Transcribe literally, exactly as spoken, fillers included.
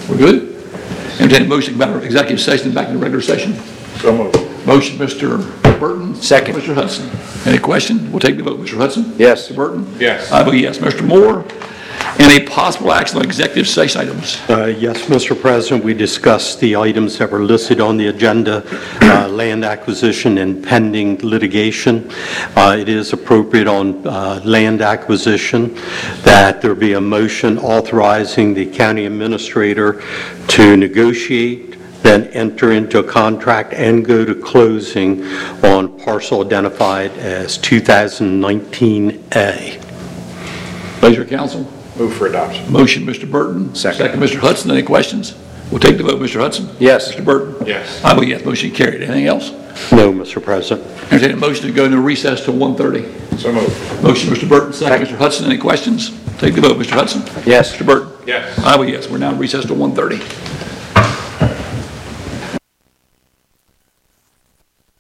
We're good? Entertain a motion about our executive session back in the regular session. So moved. Motion, Mister Burton. Second. Mister Hudson. Any question? We'll take the vote. Mister Hudson? Yes. Mister Burton? Yes. I vote yes. Mister Moore? And a possible action on executive session items. Uh, Yes, Mister President, we discussed the items that were listed on the agenda, uh, land acquisition and pending litigation. Uh, It is appropriate on uh, land acquisition that there be a motion authorizing the county administrator to negotiate, then enter into a contract and go to closing on parcel identified as two thousand nineteen A. Pleasure, council. Move for adoption. Motion, Mister Burton. Second. Second, Mister Hudson. Any questions? We'll take the vote. Mister Hudson? Yes. Mister Burton? Yes. I vote yes. Motion carried. Anything else? No, Mister President. Entertain a motion to go into recess till one thirty. So moved. Motion, Mister Burton. Second, Mister Hudson. Any questions? Take the vote. Mister Hudson? Yes. Mister Burton? Yes. I vote yes. We're now in recess till one thirty.